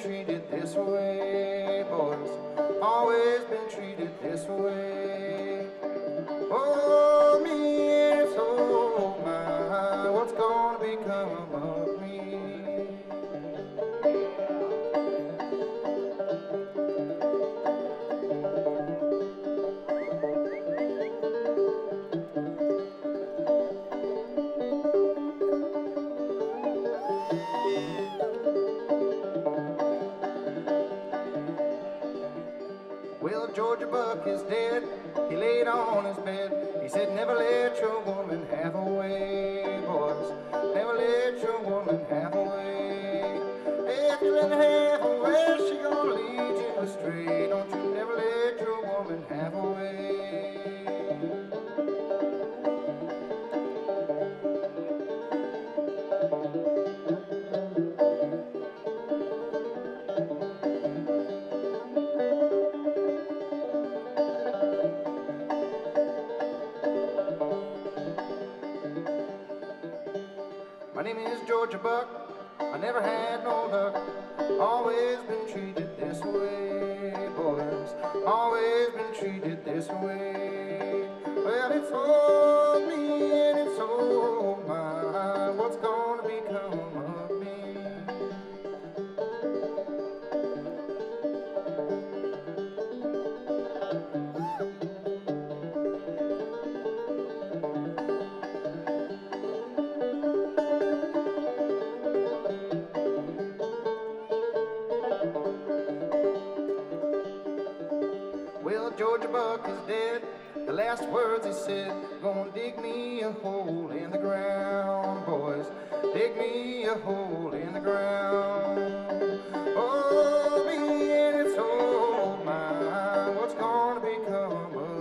treated this way, boys. Always been treated this way. Oh, me and it's oh my, what's gonna become of me? Well, Georgia Buck is dead. He laid on his bed. He said, never let your woman have away, boys. Never let your woman have away. If you let her have away, she gonna lead you astray. Don't you never let your woman have away. My name is Georgia Buck. I never had no luck. Always been treated this way, boys. Always been treated this way. Well, it's all me and it's all mine. What's gonna become of me? Well, Georgia Buck is dead. The last words he said, gonna dig me a hole in the ground, boys. Dig me a hole in the ground. Oh, me and it's oh my, what's gonna become of